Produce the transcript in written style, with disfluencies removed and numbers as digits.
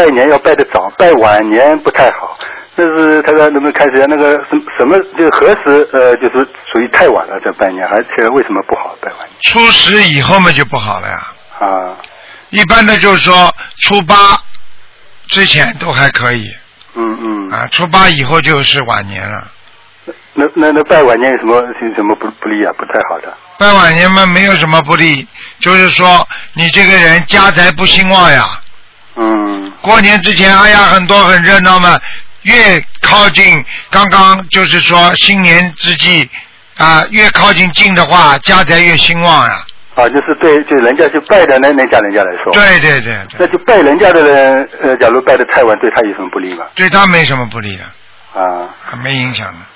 拜年要拜得早，拜晚年不太好。但是他说能不能开始那个什么就是何时就是属于太晚了这拜年，而且为什么不好拜晚年？ 初10以后嘛就不好了呀。 啊。 一般的就是说初8之前都还可以。初8以后就是晚年了。 那拜晚年有什么不利啊？不太好的。 拜晚年嘛没有什么不利，就是说你这个人家财不兴旺呀。过年之前哎呀很多很热闹嘛，越靠近刚刚就是说新年之际啊，越靠近近的话家财越兴旺呀。 就是对，就人家去拜的那家人家来说。 对。 那就拜人家的人，假如拜的太晚，对他有什么不利吗？ 对他没什么不利的。 啊。 没影响的。